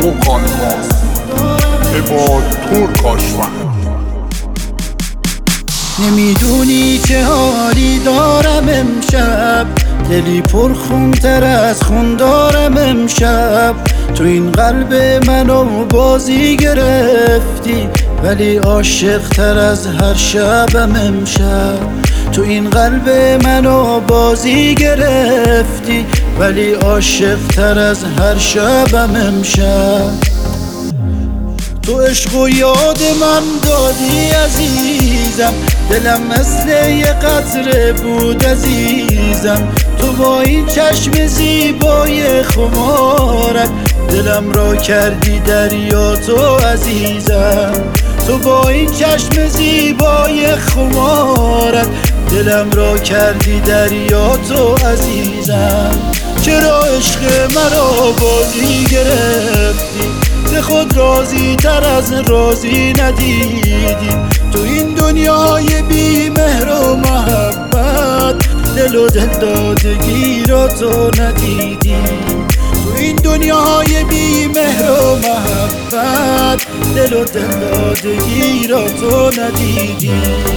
کان ماست عباد ترکاشوند. نمیدونی چه حالی دارم امشب، دلی پر خونتر از خون دارم امشب. تو این قلب منو بازی گرفتی، ولی عاشق تر از هر شبم امشب. تو این قلب منو بازی گرفتی، ولی عاشق تر از هر شبم امشب. تو عشق و یاد من دادی عزیزم، دلم مثل یه قطره بود عزیزم. تو با این چشم زیبای خمارت دلم را کردی دریا تو عزیزم. تو با این چشم زیبای خمارت دلم را کردی دریا تو عزیزم. چرا عشق مرا بازی گرفتی، ز خود راضی تر از راضی ندیدی. تو این دنیای بی مهر و محبت دل و دلدادگی را تو ندیدی. تو این دنیای بی مهر و محبت دل و دلدادگی را تو ندیدی.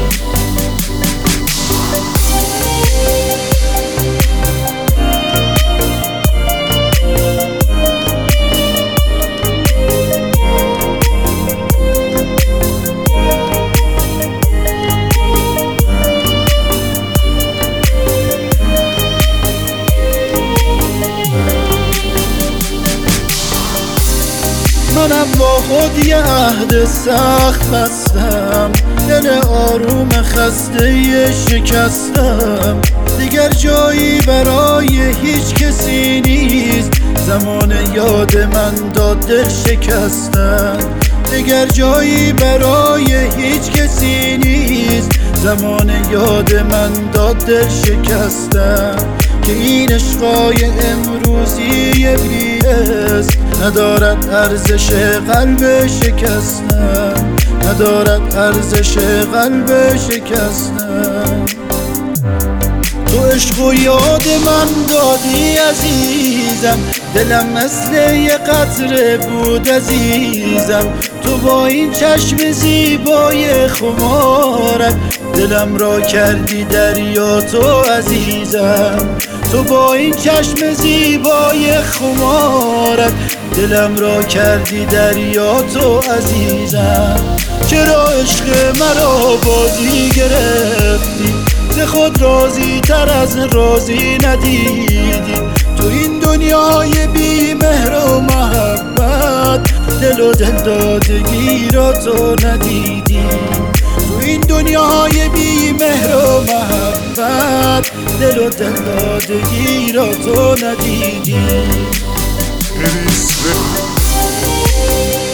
منم با خود یه عهد سخت بستم، دل آروم خسته شکستم. دیگر جایی برای هیچ کسی نیست، زمان یاد من داد دل شکستم. دیگر جایی برای هیچ کسی نیست، زمان یاد من داد دل شکستم. که این عشقای امروزی ابلیس ندارد ارزش قلب شکستن، ندارد ارزش قلب شکستن. تو عشق و یاد من دادی عزیزم، دلم مثل یه قطره بود عزیزم. تو با این چشم زیبای خمارت دلم را کردی دریا تو عزیزم. تو با این چشم زیبای خمارت دلم را کردی دریا تو عزیزم. چرا عشق مرا بازی گرفتی، ز خود راضی تر از راضی ندیدی. تو این دنیای بی مهر و محبت دل و دلدادگی را تو ندیدی. تو این دنیای بی مهر و محبت دل و دلدادگی را تو ندیدی.